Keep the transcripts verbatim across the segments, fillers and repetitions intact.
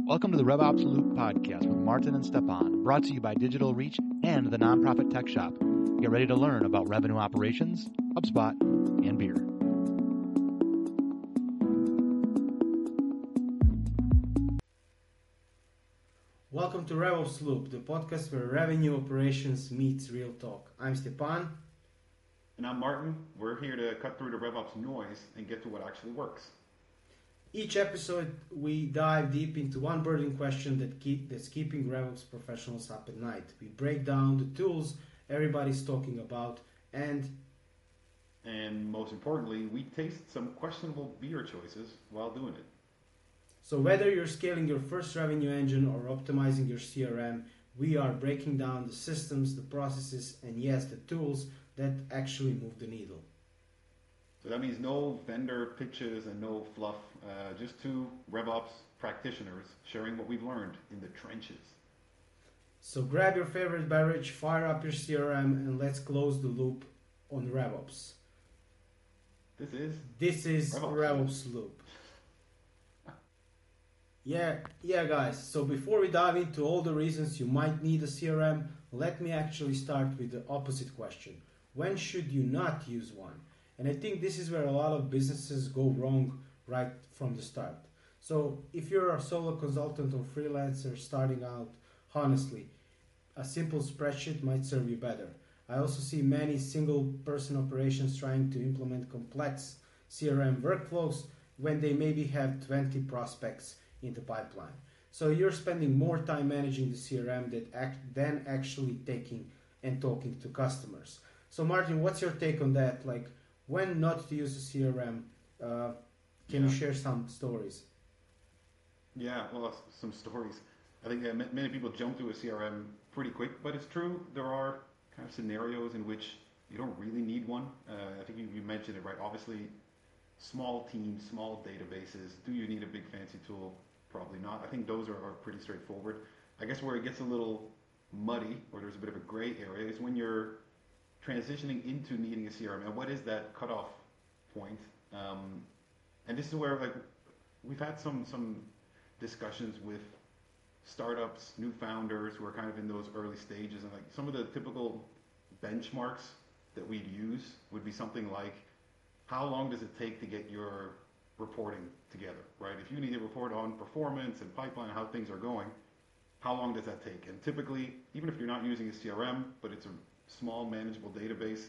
Welcome to the RevOps Loop podcast with Martin and Stepan, brought to you by Digital Reach and the Nonprofit Tech Shop. Get ready to learn about revenue operations, HubSpot, and beer. Welcome to RevOps Loop, the podcast where revenue operations meets real talk. I'm Stepan. And I'm Martin. We're here to cut through the RevOps noise and get to what actually works. Each episode, we dive deep into one burning question that keep, that's keeping RevOps professionals up at night. We break down the tools everybody's talking about and... And most importantly, we taste some questionable beer choices while doing it. So whether you're scaling your first revenue engine or optimizing your C R M, we are breaking down the systems, the processes, and yes, the tools that actually move the needle. So that means no vendor pitches and no fluff, uh, just two RevOps practitioners sharing what we've learned in the trenches. So grab your favorite beverage, fire up your C R M, and let's close the loop on RevOps. This is This is RevOps, RevOps Loop. Yeah, yeah, guys. So before we dive into all the reasons you might need a C R M, let me actually start with the opposite question. When should you not use one? And I think this is where a lot of businesses go wrong right from the start. So if you're a solo consultant or freelancer starting out, honestly, a simple spreadsheet might serve you better. I also see many single person operations trying to implement complex C R M workflows when they maybe have twenty prospects in the pipeline. So you're spending more time managing the C R M that act, than actually taking and talking to customers. So Martin, what's your take on that? Like, when not to use a C R M? Uh, can yeah. you share some stories? Yeah, well, some stories. I think uh, many people jump to a C R M pretty quick, but it's true. There are kind of scenarios in which you don't really need one. Uh, I think you, you mentioned it, right? Obviously, small teams, small databases. Do you need a big fancy tool? Probably not. I think those are, are pretty straightforward. I guess where it gets a little muddy, or there's a bit of a gray area, is when you're transitioning into needing a C R M. And what is that cutoff point? Um, and this is where, like, we've had some some discussions with startups, new founders who are kind of in those early stages, and like some of the typical benchmarks that we'd use would be something like, how long does it take to get your reporting together, right? If you need to report on performance and pipeline, how things are going, how long does that take? And typically, even if you're not using a C R M, but it's a small manageable database,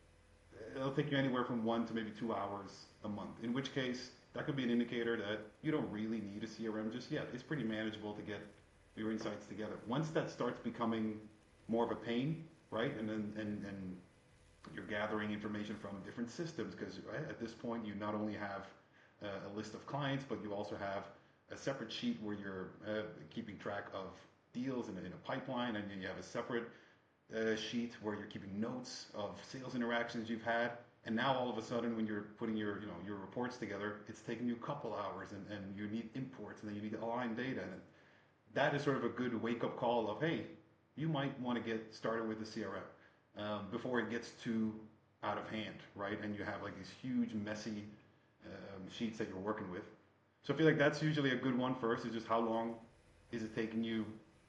it'll take you anywhere from one to maybe two hours a month, in which case that could be an indicator that you don't really need a C R M just yet. It's pretty manageable to get your insights together. Once that starts becoming more of a pain, right, and then and, and you're gathering information from different systems, because right, at this point you not only have uh, a list of clients, but you also have a separate sheet where you're uh, keeping track of deals in a, in a pipeline, and then you have a separate uh, sheet where you're keeping notes of sales interactions you've had. And now all of a sudden, when you're putting your you know your reports together, it's taking you a couple hours, and, and you need imports, and then you need to align data, and that is sort of a good wake-up call of, hey, you might want to get started with the C R M um, before it gets too out of hand, right? And you have like these huge, messy um, sheets that you're working with. So I feel like that's usually a good one first, is just how long is it taking you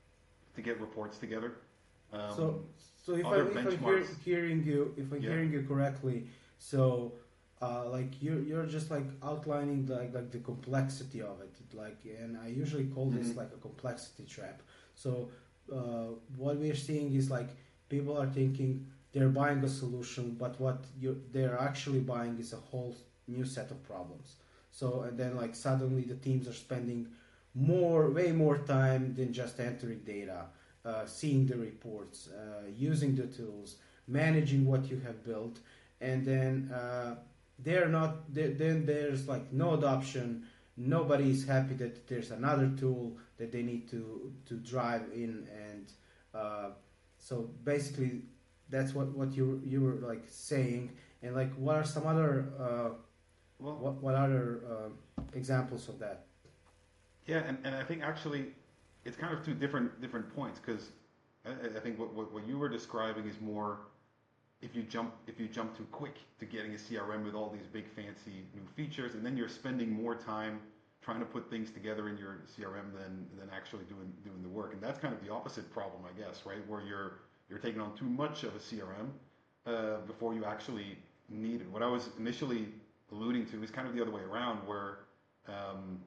to get reports together. Um, so, so if, I, if I'm hear, hearing you, if I'm yeah. hearing you correctly, so uh, like you're you're just like outlining the, like the complexity of it, like, and I usually call this mm-hmm. like a complexity trap. So uh, what we're seeing is like people are thinking they're buying a solution, but what you they're actually buying is a whole new set of problems. So and then like suddenly the teams are spending more, way more time than just entering data, uh, seeing the reports, uh, using the tools, managing what you have built, and then uh, they're not. They're, then there's like no adoption. Nobody is happy that there's another tool that they need to to drive in, and uh, so basically that's what what you you were like saying. And like, what are some other uh, well, what what other uh, examples of that? Yeah, and, and I think actually it's kind of two different different points, because I, I think what, what what you were describing is more if you jump if you jump too quick to getting a C R M with all these big fancy new features, and then you're spending more time trying to put things together in your C R M than than actually doing doing the work. And that's kind of the opposite problem, I guess, right? Where you're you're taking on too much of a C R M uh, before you actually need it. What I was initially alluding to is kind of the other way around, where um,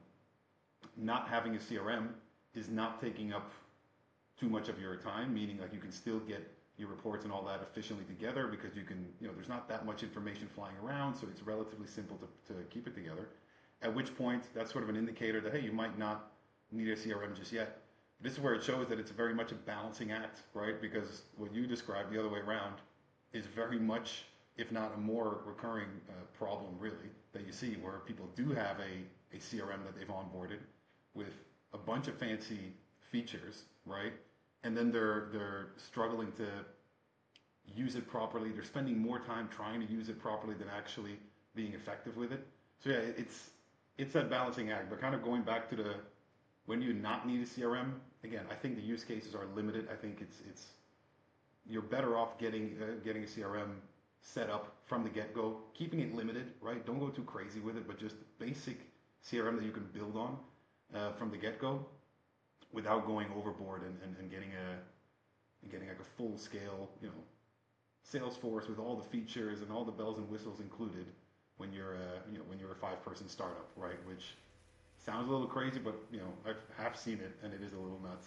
not having a C R M is not taking up too much of your time, meaning like you can still get your reports and all that efficiently together because you can, you know, there's not that much information flying around, so it's relatively simple to, to keep it together. At which point, that's sort of an indicator that, hey, you might not need a C R M just yet. This is where it shows that it's very much a balancing act, right? Because what you described the other way around is very much, if not a more recurring uh, problem, really, that you see, where people do have a, a C R M that they've onboarded with a bunch of fancy features, right? And then they're they're struggling to use it properly. They're spending more time trying to use it properly than actually being effective with it. So yeah, it's it's that balancing act. But kind of going back to the when do you not need a C R M? Again, I think the use cases are limited. I think it's it's you're better off getting uh, getting a C R M set up from the get-go, keeping it limited, right? Don't go too crazy with it, but just basic C R M that you can build on uh, from the get-go, without going overboard and, and, and getting a and getting like a full scale, you know, Salesforce with all the features and all the bells and whistles included when you're a, you know, when you're a five person startup, right? Which sounds a little crazy, but you know, I have seen it and it is a little nuts.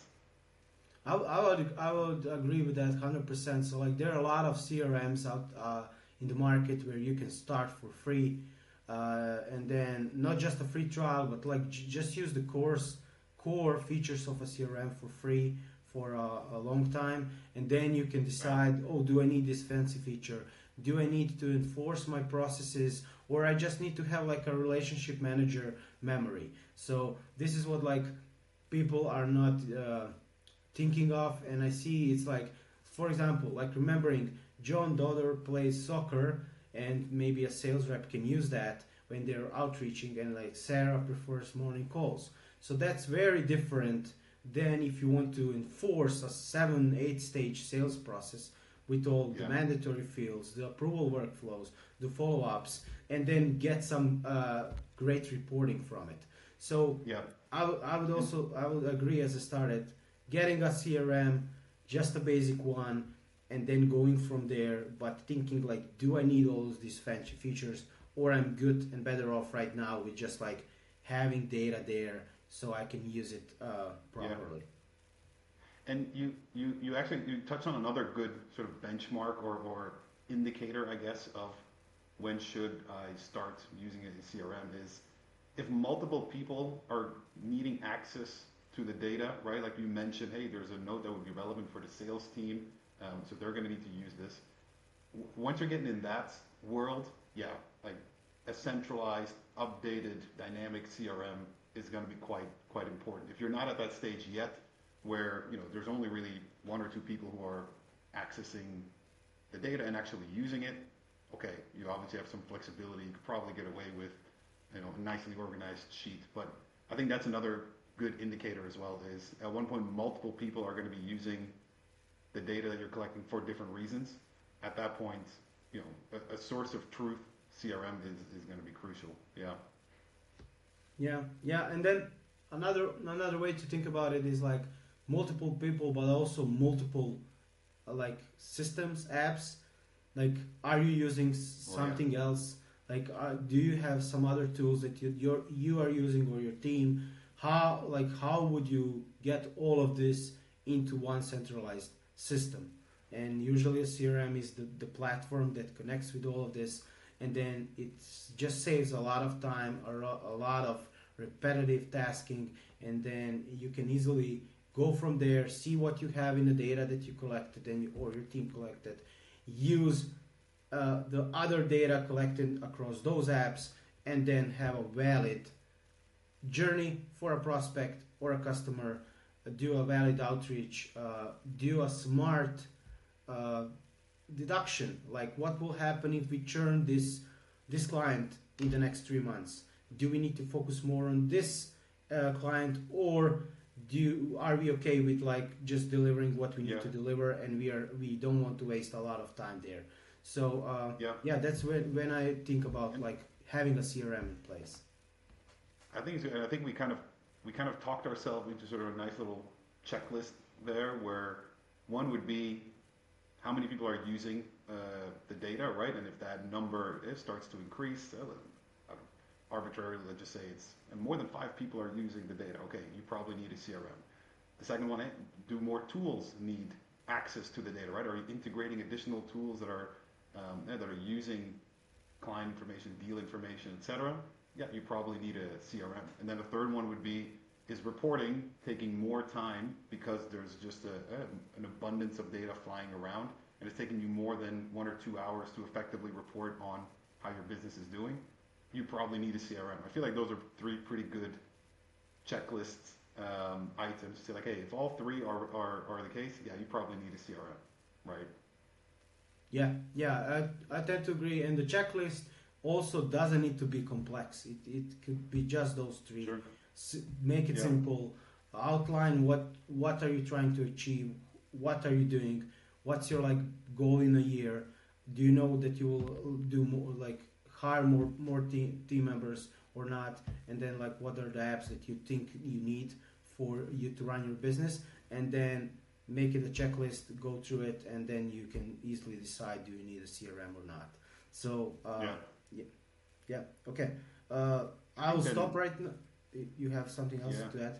I, I would I would agree with that one hundred percent. So like there are a lot of C R Ms out uh, in the market where you can start for free, uh, and then not just a free trial, but like j- just use the course core features of a C R M for free for a, a long time, and then you can decide, oh, do I need this fancy feature? Do I need to enforce my processes, or I just need to have like a relationship manager memory? So this is what like people are not uh, thinking of, and I see it's like, for example, like remembering John Dodder plays soccer, and maybe a sales rep can use that when they're outreaching, and like Sarah prefers morning calls. So that's very different than if you want to enforce a seven, eight stage sales process with all Yeah. the mandatory fields, the approval workflows, the follow-ups, and then get some uh, great reporting from it. So Yeah. I, w- I would also I would agree as I started getting a C R M, just a basic one, and then going from there, but thinking like, do I need all of these fancy features, or I'm good and better off right now with just like having data there so I can use it uh, properly. Yeah. And you, you, you actually you touched on another good sort of benchmark or, or indicator, I guess, of when should I start using a C R M is if multiple people are needing access to the data, right? Like you mentioned, hey, there's a note that would be relevant for the sales team, um, so they're going to need to use this. W- once you're getting in that world, yeah, like a centralized, updated, dynamic C R M is going to be quite quite important. If you're not at that stage yet, where you know there's only really one or two people who are accessing the data and actually using it, okay, you obviously have some flexibility. You could probably get away with you know a nicely organized sheet, but I think that's another good indicator as well. Is at one point multiple people are going to be using the data that you're collecting for different reasons. At that point, you know a, a source of truth C R M is, is going to be crucial. Yeah. Yeah, yeah, and then another another way to think about it is like multiple people, but also multiple uh, like systems, apps. Like, are you using something oh, yeah. else? Like, uh, do you have some other tools that you you're, you are using or your team? How like how would you get all of this into one centralized system? And usually a C R M is the, the platform that connects with all of this. And then it just saves a lot of time, a, ro- a lot of repetitive tasking, and then you can easily go from there, see what you have in the data that you collected and or your team collected, use uh, the other data collected across those apps, and then have a valid journey for a prospect or a customer, uh, do a valid outreach, uh, do a smart uh, deduction, like what will happen if we churn this this client in the next three months. Do we need to focus more on this uh, client, or do are we okay with like just delivering what we need Yeah. to deliver, and we are we don't want to waste a lot of time there. So uh, Yeah. yeah, that's when when I think about like having a C R M in place. I think it's, I think we kind of we kind of talked ourselves into sort of a nice little checklist there, where one would be how many people are using uh, the data, right? And if that number is, starts to increase, uh, arbitrarily, let's just say it's and more than five people are using the data. Okay, you probably need a C R M. The second one, eh, do more tools need access to the data, right? Are you integrating additional tools that are um, eh, that are using client information, deal information, et cetera? Yeah, you probably need a C R M. And then the third one would be, is reporting taking more time because there's just a, a, an abundance of data flying around, and it's taking you more than one or two hours to effectively report on how your business is doing? You probably need a C R M. I feel like those are three pretty good checklist um, items to say, like, hey, if all three are, are, are the case, yeah, you probably need a C R M, right? Yeah, yeah, I, I tend to agree. And the checklist also doesn't need to be complex. It it could be just those three. Sure. S- make it Yeah. simple. Outline what what are you trying to achieve. What are you doing? What's your like goal in a year? Do you know that you will do more, like hire more more team team members or not? And then like what are the apps that you think you need for you to run your business? And then make it a checklist, go through it, and then you can easily decide, do you need a C R M or not? So uh, Yeah. yeah, yeah, okay. Uh, I will Then- stop right now. You have something else Yeah. to add?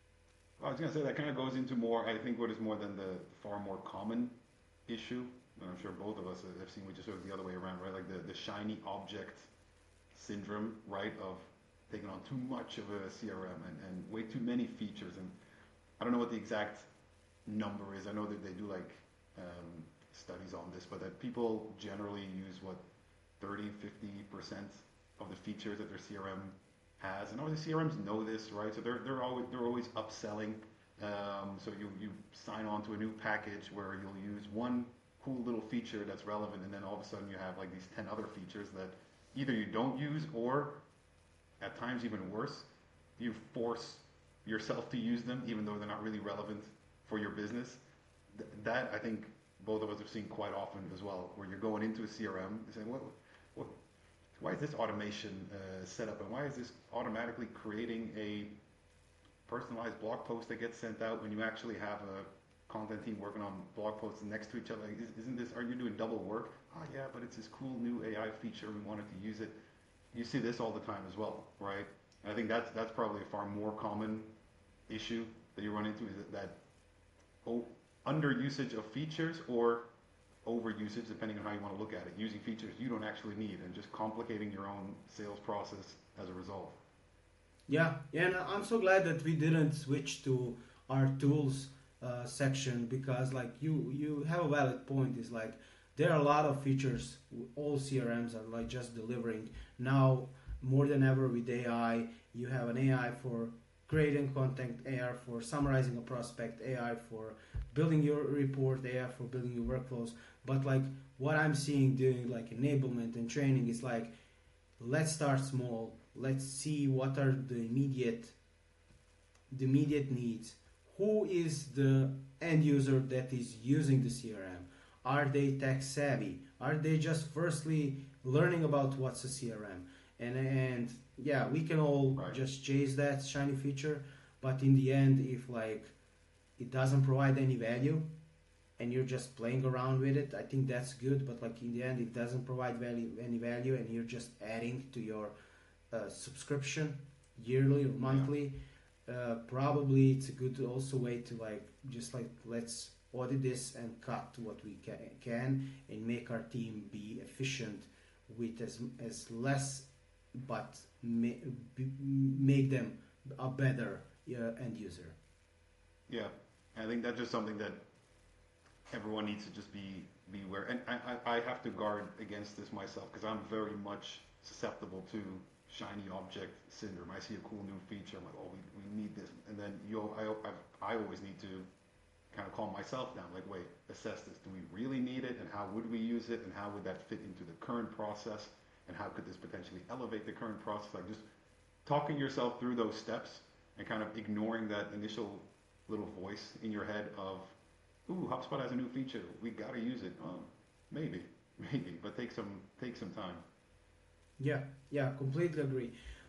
I was going to say that kind of goes into more, I think, what is more than the far more common issue. And I'm sure both of us have seen, which is sort of the other way around, right? Like the, the shiny object syndrome, right? Of taking on too much of a C R M and, and way too many features. And I don't know what the exact number is. I know that they do like um, studies on this, but that people generally use what thirty, fifty percent of the features that their C R M has, and obviously C R Ms know this, right? So they're they're always they're always upselling. Um, so you you sign on to a new package where you'll use one cool little feature that's relevant, and then all of a sudden you have like these ten other features that either you don't use, or at times even worse, you force yourself to use them even though they're not really relevant for your business. Th- that I think both of us have seen quite often as well, where you're going into a C R M and saying, what, what why is this automation uh, set up, and why is this automatically creating a personalized blog post that gets sent out when you actually have a content team working on blog posts next to each other? Like, isn't this, are you doing double work? Ah, yeah, but it's this cool new A I feature, we wanted to use it. You see this all the time as well, right? And I think that's that's probably a far more common issue that you run into, is that, that oh, under usage of features, or over usage, depending on how you want to look at it, using features you don't actually need and just complicating your own sales process as a result. Yeah, yeah, and I'm so glad that we didn't switch to our tools uh, section, because like you you have a valid point. Is like there are a lot of features all C R Ms are like just delivering now more than ever with A I. You have an A I for creating content, A I for summarizing a prospect, A I for building your report, A I for building your workflows. But like what I'm seeing doing like enablement and training is like, let's start small. Let's see what are the immediate the immediate needs. Who is the end user that is using the C R M? Are they tech savvy? Are they just firstly learning about what's a C R M? And and yeah, we can all Right. just chase that shiny feature, but in the end, if like it doesn't provide any value and you're just playing around with it, I think that's good. But like in the end, it doesn't provide value any value, and you're just adding to your uh, subscription yearly or monthly. Uh, probably it's a good also way to like just like let's audit this and cut what we can, can and make our team be efficient with as as less, but ma- be, make them a better uh, end user. Yeah, and I think that's just something that everyone needs to just be be aware. And I, I, I have to guard against this myself, because I'm very much susceptible to shiny object syndrome. I see a cool new feature, I'm like, oh, we, we need this, and then you, I, I, I always need to kind of calm myself down. Like, wait, assess this. Do we really need it, and how would we use it, and how would that fit into the current process, and how could this potentially elevate the current process? Like just talking yourself through those steps and kind of ignoring that initial little voice in your head of, ooh, HubSpot has a new feature, we got to use it. Oh, maybe, maybe, but take some take some time. Yeah, yeah, completely agree.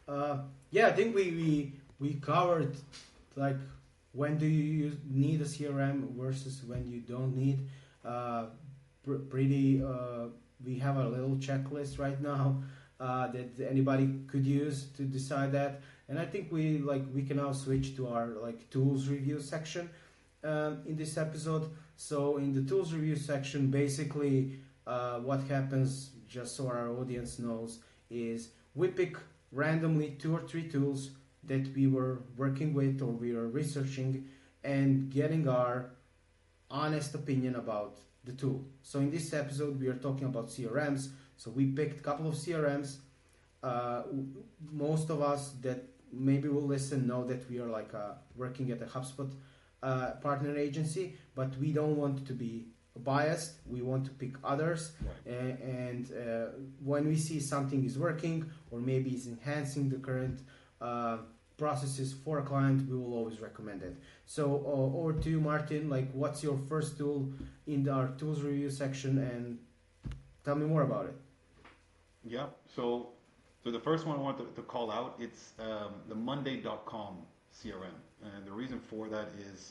Uh, yeah, I think we, we we covered like when do you use, need a C R M versus when you don't need. Uh, pr- pretty. Uh, we have a little checklist right now uh, that anybody could use to decide that. And I think we like we can now switch to our like tools review section um, in this episode. So in the tools review section, basically uh, what happens, just so our audience knows, is we pick randomly two or three tools that we were working with or we are researching and getting our honest opinion about the tool. So in this episode, we are talking about C R Ms. So we picked a couple of C R Ms. Uh, most of us that maybe will listen know that we are like uh, working at a HubSpot uh, partner agency, but we don't want to be biased. We want to pick others. Right. And, and uh, when we see something is working or maybe is enhancing the current uh, processes for a client, we will always recommend it. So uh, over to you, Martin. Like, what's your first tool in our tools review section, and tell me more about it. Yeah. So, so the first one I want to, to call out, it's um, the Monday dot com C R M, and the reason for that is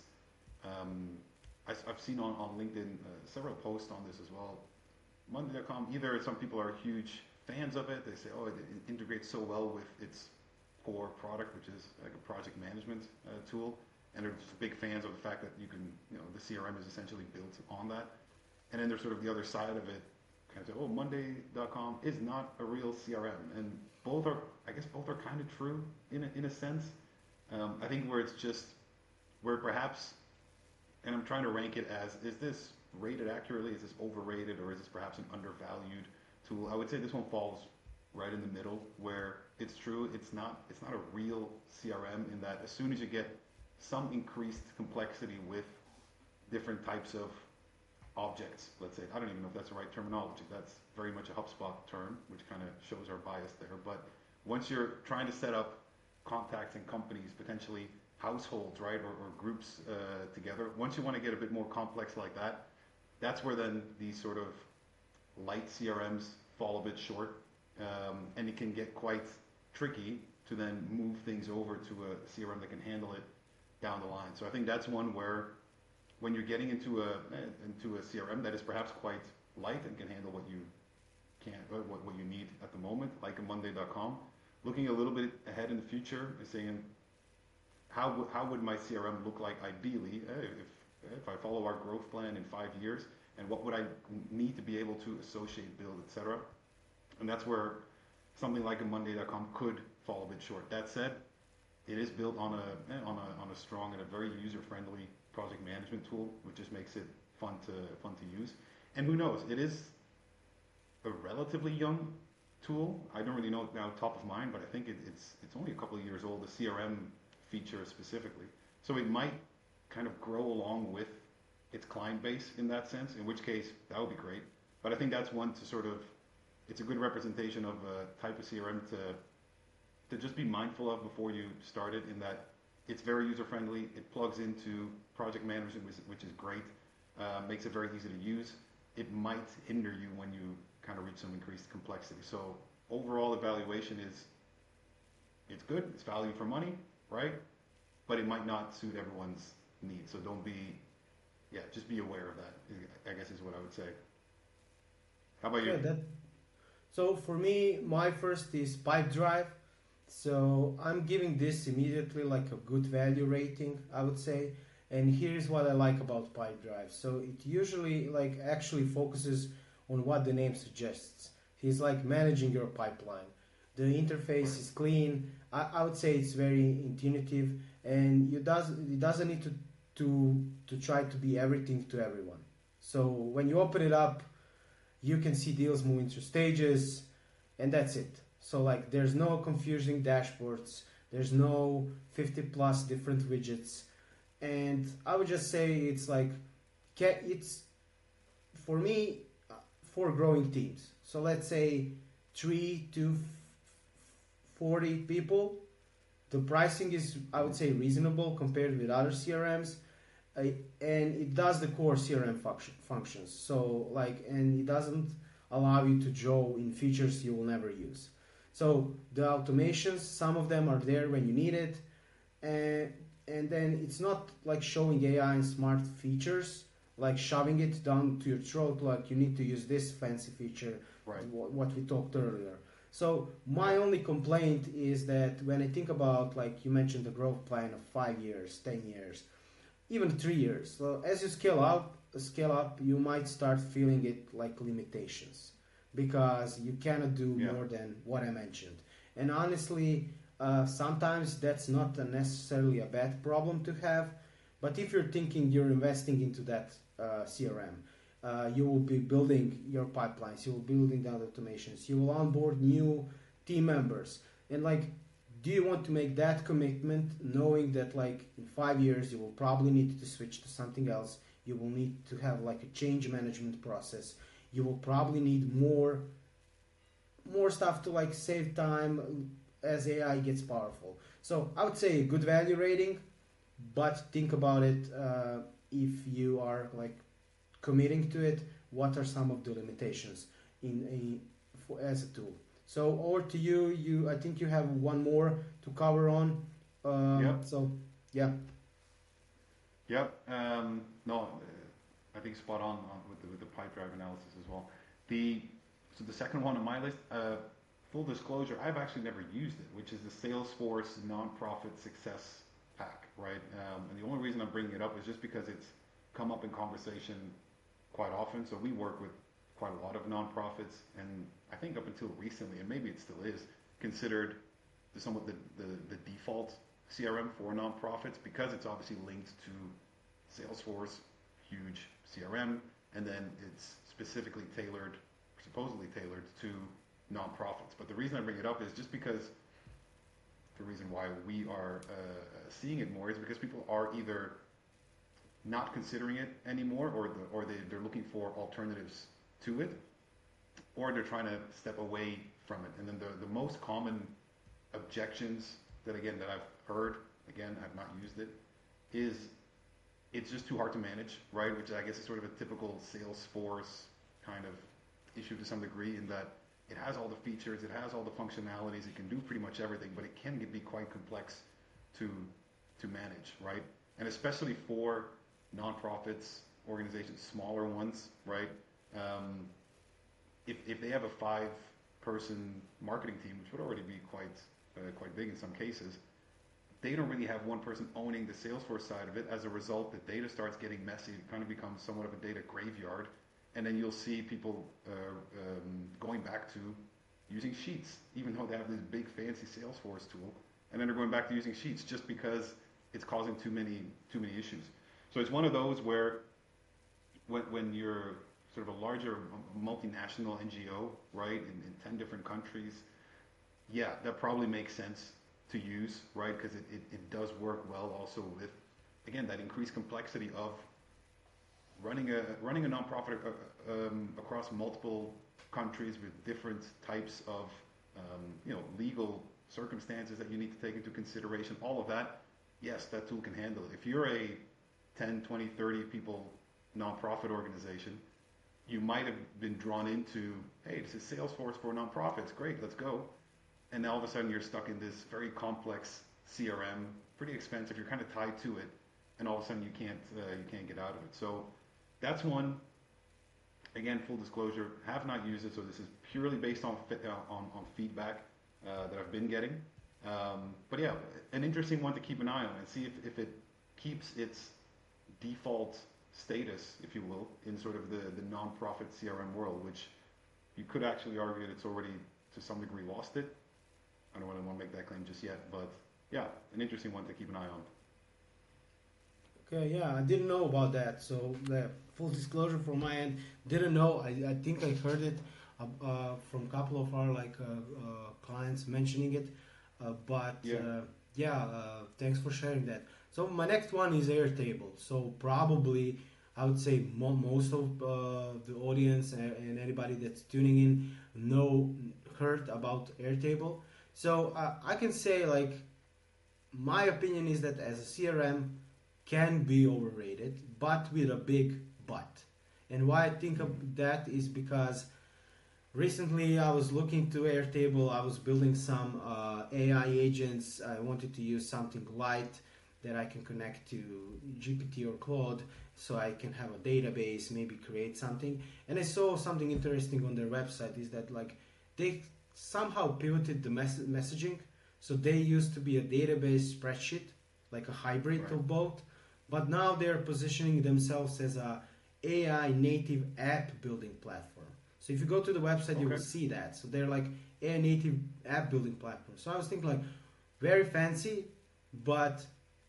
um, I, I've seen on on LinkedIn uh, several posts on this as well. Monday dot com, either some people are huge fans of it. They say, oh, it, it integrates so well with its core product, which is like a project management uh, tool, and they're just big fans of the fact that you can, you know, the C R M is essentially built on that. And then there's sort of the other side of it, kind of say, oh, Monday dot com is not a real C R M, and both are, I guess, both are kind of true in a, in a sense. Um, I think where it's just, where perhaps, and I'm trying to rank it as, is this rated accurately? Is this overrated, or is this perhaps an undervalued tool? I would say this one falls right in the middle, where it's true, it's not it's not a real C R M in that as soon as you get some increased complexity with different types of objects, let's say, I don't even know if that's the right terminology, that's very much a HubSpot term, which kind of shows our bias there, but once you're trying to set up contacts and companies, potentially households, right, or, or groups uh, together, once you want to get a bit more complex like that, that's where then these sort of light C R Ms fall a bit short, um, and it can get quite tricky to then move things over to a C R M that can handle it down the line. So I think that's one where when you're getting into a into a C R M that is perhaps quite light and can handle what you can what, what you need at the moment, like a Monday dot com, looking a little bit ahead in the future and saying, how would how would my C R M look like ideally if if I follow our growth plan in five years, and what would I need to be able to associate, build, et cetera. And that's where something like a Monday dot com could fall a bit short. That said, it is built on a on a on a strong and a very user-friendly project management tool, which just makes it fun to fun to use. And who knows? It is a relatively young tool. I don't really know it now top of mind, but I think it, it's it's only a couple of years old. The C R M feature specifically, so it might kind of grow along with its client base in that sense. In which case, that would be great. But I think that's one to sort of it's a good representation of a type of C R M to to just be mindful of before you start it, in that it's very user-friendly, it plugs into project management, which, which is great, uh, makes it very easy to use. It might hinder you when you kind of reach some increased complexity. So overall evaluation is, it's good, it's value for money, right? But it might not suit everyone's needs. So don't be, yeah, just be aware of that, I guess is what I would say. How about you? Yeah, that, so for me, my first is Pipedrive. So I'm giving this immediately like a good value rating, I would say. And here's what I like about Pipedrive. So it usually like actually focuses on what the name suggests. It's like managing your pipeline. The interface is clean. I, I would say it's very intuitive, and you does it doesn't need to to to try to be everything to everyone. So when you open it up, you can see deals moving through stages, and that's it. So like there's no confusing dashboards, there's no fifty plus different widgets, and I would just say it's like it's for me for growing teams. So let's say three to forty people. The pricing is, I would say, reasonable compared with other C R Ms, uh, and it does the core C R M function, functions. So like, and it doesn't allow you to draw in features you will never use. So the automations, some of them are there when you need it, and and then it's not like showing A I and smart features, like shoving it down to your throat, like you need to use this fancy feature, Right. wh- what we talked earlier. So my only complaint is that when I think about, like you mentioned, the growth plan of five years, ten years, even three years. So as you scale up, scale up, you might start feeling it like limitations because you cannot do Yeah. more than what I mentioned. And honestly, uh, sometimes that's not a necessarily a bad problem to have. But if you're thinking you're investing into that uh, C R M, uh, you will be building your pipelines, you will be building the automations, you will onboard new team members, and like, do you want to make that commitment knowing that like in five years you will probably need to switch to something else, you will need to have like a change management process, you will probably need more more stuff to like save time as A I gets powerful. So I would say a good value rating, but think about it uh, if you are like committing to it, what are some of the limitations in a for, as a tool. So over to you. You, I think you have one more to cover on. Uh, Yep. So yeah. Yep. Um, no, uh, I think spot on, on with the with the pipe drive analysis as well. The so the second one on my list, uh, full disclosure, I've actually never used it, which is the Salesforce Nonprofit Success Pack, right? Um, and the only reason I'm bringing it up is just because it's come up in conversation quite often. So we work with quite a lot of nonprofits, and I think up until recently, and maybe it still is, considered the, somewhat the, the, the default C R M for nonprofits because it's obviously linked to Salesforce, huge C R M, and then it's specifically tailored, supposedly tailored to nonprofits. But the reason I bring it up is just because the reason why we are uh, seeing it more is because people are either not considering it anymore, or the, or they, they're looking for alternatives to it, or they're trying to step away from it. And then the, the most common objections that, again, that I've heard, again, I've not used it, is it's just too hard to manage, right? Which I guess is sort of a typical Salesforce kind of issue to some degree, in that it has all the features, it has all the functionalities, it can do pretty much everything, but it can be quite complex to to manage, right? And especially for nonprofits, organizations, smaller ones, right? Um, if if they have a five-person marketing team, which would already be quite uh, quite big in some cases, they don't really have one person owning the Salesforce side of it. As a result, the data starts getting messy. It kind of becomes somewhat of a data graveyard. And then you'll see people uh, um, going back to using Sheets, even though they have this big fancy Salesforce tool. And then they're going back to using Sheets just because it's causing too many too many issues. So it's one of those where when, when you're sort of a larger multinational N G O, right, in, in ten different countries, yeah, that probably makes sense to use, right, because it, it, it does work well also with, again, that increased complexity of running a running a nonprofit uh, um, across multiple countries with different types of um, you know legal circumstances that you need to take into consideration. All of that, yes, that tool can handle it. If you're a ten, twenty, thirty people nonprofit organization, you might have been drawn into, hey, this is Salesforce for nonprofits, great, let's go. And now all of a sudden you're stuck in this very complex C R M, pretty expensive. You're kind of tied to it, and all of a sudden you can't uh, you can't get out of it. So that's one. Again, full disclosure, have not used it, so this is purely based on uh, on, on feedback uh, that I've been getting. Um, but yeah, an interesting one to keep an eye on and see if, if it keeps its default status, if you will, in sort of the, the non-profit C R M world, which you could actually argue that it's already to some degree lost it. I don't want to make that claim just yet, but yeah, an interesting one to keep an eye on. Okay, yeah, I didn't know about that. So, the full disclosure from my end, didn't know. I, I think I heard it uh, uh, from a couple of our like uh, uh, clients mentioning it. Uh, but Yeah. uh, yeah, uh, thanks for sharing that. So my next one is Airtable. So probably I would say mo- most of uh, the audience and, and anybody that's tuning in know heard about Airtable. So uh, I can say like my opinion is that as a C R M can be overrated, but with a big but. And why I think of that is because recently I was looking to Airtable. I was building some uh, A I agents. I wanted to use something light that I can connect to G P T or Claude, so I can have a database, maybe create something. And I saw something interesting on their website is that like they somehow pivoted the mess- messaging. So they used to be a database spreadsheet, like a hybrid Right. of both, but now they're positioning themselves as a A I native app building platform. So if you go to the website, you will Okay. see that. So they're like A I native app building platform. So I was thinking like very fancy, but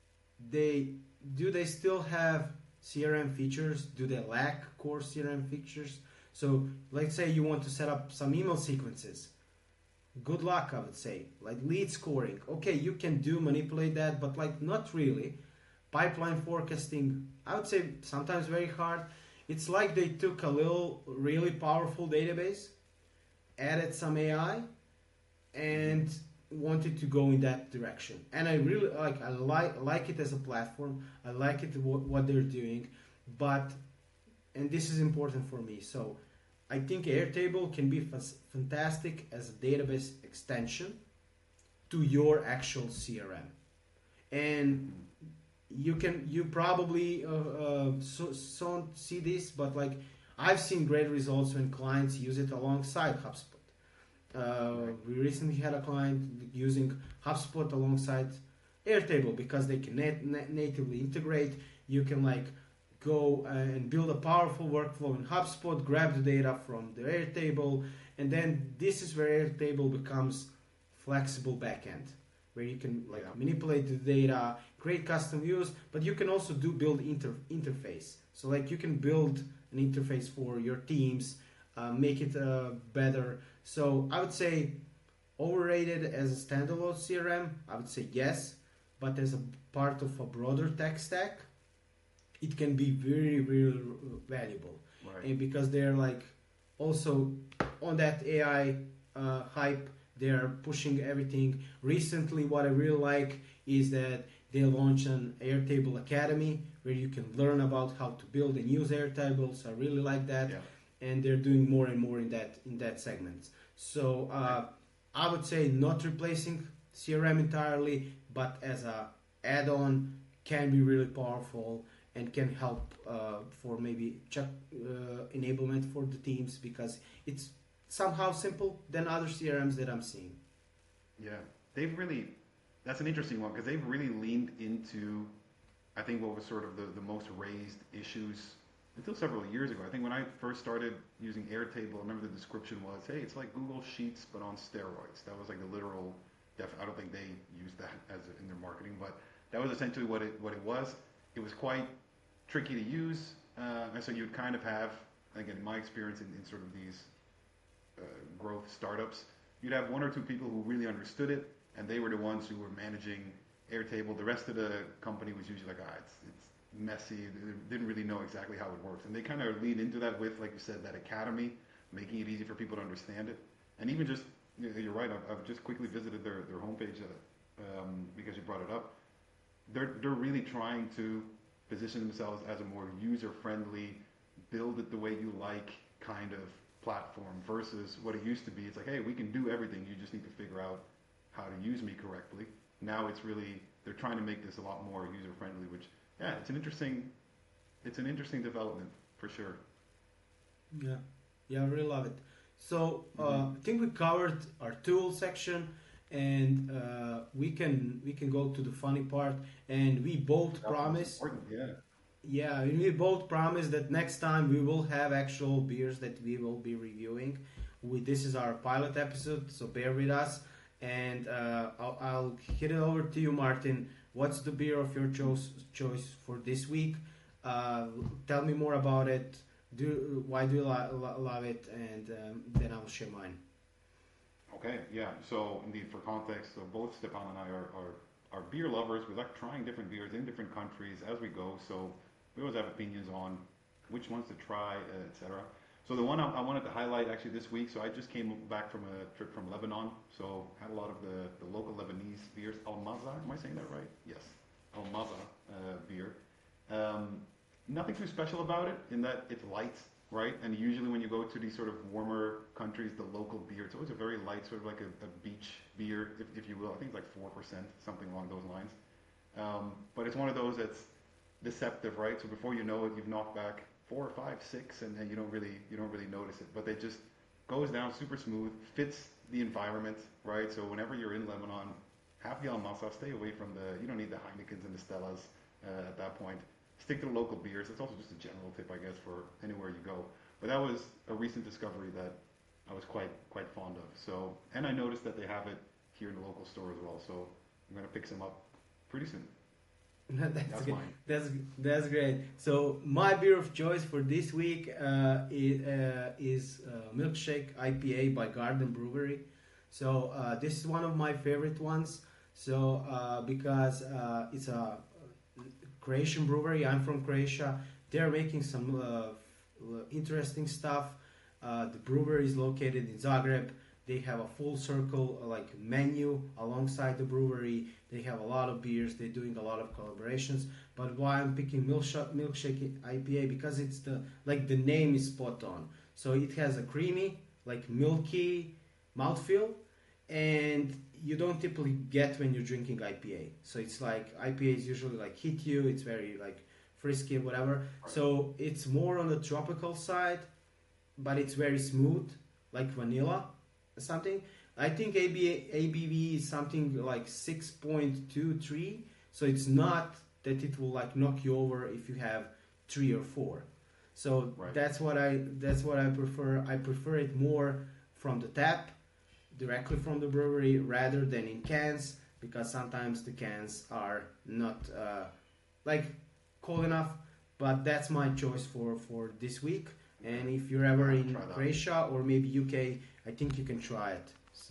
they do they still have C R M features? Do they lack core C R M features? So let's say you want to set up some email sequences. Good luck, I would say. Like lead scoring. Okay, you can do manipulate that, but like not really. Pipeline forecasting, I would say sometimes very hard. It's like they took a little really powerful database, added some A I, and wanted to go in that direction. And I really like I like like it as a platform. I like it what, what they're doing, but and this is important for me. So I think Airtable can be f- fantastic as a database extension to your actual C R M, and you can you probably uh, uh, so, so see this, but like I've seen great results when clients use it alongside HubSpot. Uh, we recently had a client using HubSpot alongside Airtable because they can nat- nat- natively integrate. You can like go uh, and build a powerful workflow in HubSpot, grab the data from the Airtable, and then this is where Airtable becomes flexible backend, where you can like Yeah. manipulate the data, create custom views, but you can also do build inter- interface. So like you can build an interface for your teams, uh, make it uh, better. So I would say overrated as a standalone C R M. I would say yes, but as a part of a broader tech stack, it can be very, very valuable. Right. And because they're like also on that A I uh, hype, they're pushing everything. Recently, what I really like is that they launched an Airtable Academy where you can learn about how to build and use Airtables. I really like that, Yeah. and they're doing more and more in that in that segment. So uh, I would say not replacing C R M entirely, but as a add-on can be really powerful and can help uh, for maybe check uh, enablement for the teams because it's somehow simple than other C R Ms that I'm seeing. Yeah, they've really, that's an interesting one because they've really leaned into, I think, what was sort of the, the most raised issues until several years ago. I think when I first started using Airtable, I remember the description was, hey, it's like Google Sheets but on steroids. That was like the literal, def- I don't think they used that as in their marketing, but that was essentially what it what it was. It was quite tricky to use, uh, and so you'd kind of have, again, in my experience in, in sort of these uh, growth startups, you'd have one or two people who really understood it, and they were the ones who were managing Airtable. The rest of the company was usually like, ah, it's, it's messy. They didn't really know exactly how it works. And they kind of lean into that with, like you said, that academy, making it easy for people to understand it. And even just, you're right, I've, I've just quickly visited their, their homepage uh, um, because you brought it up. They're, they're really trying to position themselves as a more user-friendly, build it the way you like kind of platform versus what it used to be. It's like, hey, we can do everything. You just need to figure out how to use me correctly. Now it's really, they're trying to make this a lot more user-friendly, which, yeah, it's an interesting, it's an interesting development for sure. Yeah, yeah, I really love it. So uh, Mhm. I think we covered our tool section, and uh, we can we can go to the funny part. And we both That's most promise, important, yeah. yeah, we both promise that next time we will have actual beers that we will be reviewing. We, this is our pilot episode, so bear with us. And uh, I'll, I'll hit it over to you, Martin. What's the beer of your choice choice for this week? Uh, tell me more about it. Do why do you lo- lo- love it? And um, then I'll share mine. Okay, yeah. So indeed, for context, so both Stepan and I are, are, are beer lovers. We like trying different beers in different countries as we go. So we always have opinions on which ones to try, uh, et cetera. So the one I, I wanted to highlight actually this week. So I just came back from a trip from Lebanon. So had a lot of the, the local Lebanese beers. Al Maza, am I saying that right? Yes, Al Maza uh, beer. Um, nothing too special about it in that it's light. right? And usually when you go to these sort of warmer countries, the local beer, it's always a very light, sort of like a, a beach beer, if, if you will. I think it's like four percent, something along those lines. Um, but it's one of those that's deceptive, right? So before you know it, you've knocked back four, five, six, and then you don't really you don't really notice it. But it just goes down super smooth, fits the environment, right? So whenever you're in Lebanon, have the Almasa, stay away from the, you don't need the Heinekens and the Stellas uh, at that point. Stick to the local beers. It's also just a general tip, I guess, for anywhere you go. But that was a recent discovery that I was quite quite fond of. So, and I noticed that they have it here in the local store as well. So I'm gonna pick some up pretty soon. that's That's good. mine. That's that's great. So my beer of choice for this week uh, is, uh, is uh, Milkshake I P A by Garden Brewery. So uh, this is one of my favorite ones. So uh, because uh, it's a Croatian brewery. I'm from Croatia. They're making some uh, interesting stuff. Uh, the brewery is located in Zagreb. They have a full circle uh, like menu alongside the brewery. They have a lot of beers. They're doing a lot of collaborations. But why I'm picking Milkshake, Milkshake I P A, because it's the like the name is spot on. So it has a creamy, like milky mouthfeel, and you don't typically get when you're drinking I P A. So it's like I P As usually like hit you. It's very like frisky, whatever. So it's more on the tropical side, but it's very smooth, like vanilla or something. I think A B V is something like six point two three. So it's not that it will like knock you over if you have three or four. So Right. that's what I that's what I prefer. I prefer it more from the tap, directly from the brewery, rather than in cans, because sometimes the cans are not uh, like cold enough. But that's my choice for for this week. And if you're ever in Try that. Croatia or maybe U K, I think you can try it. So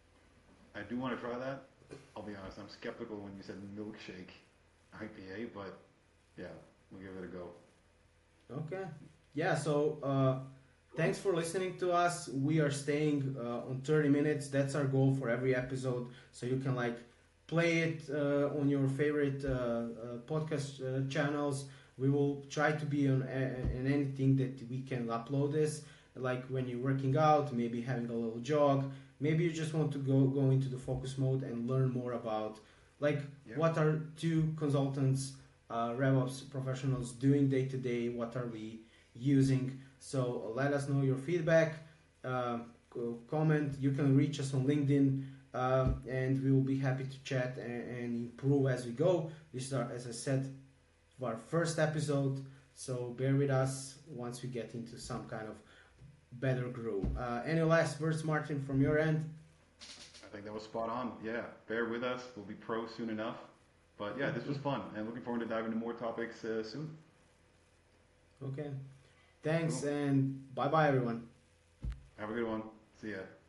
I do want to try that. I'll be honest, I'm skeptical when you said milkshake I P A, but yeah, we'll give it a go. okay, yeah. So uh, thanks for listening to us. We are staying uh, on thirty minutes. That's our goal for every episode. So you can like play it uh, on your favorite uh, uh, podcast uh, channels. We will try to be on, uh, on anything that we can upload this. Like when you're working out, maybe having a little jog. Maybe you just want to go go into the focus mode and learn more about like Yeah. what are two consultants, uh, RevOps professionals doing day to day. What are we using? So uh, let us know your feedback. Uh, co- comment. You can reach us on LinkedIn, uh, and we will be happy to chat and, and improve as we go. This is our, as I said, our first episode. So bear with us once we get into some kind of better groove. Uh, any last words, Martin, from your end? I think that was spot on. Yeah, bear with us. We'll be pro soon enough. But yeah, this was fun, and looking forward to diving into more topics uh, soon. Okay. Thanks, Cool. and bye bye, everyone. Have a good one. See ya.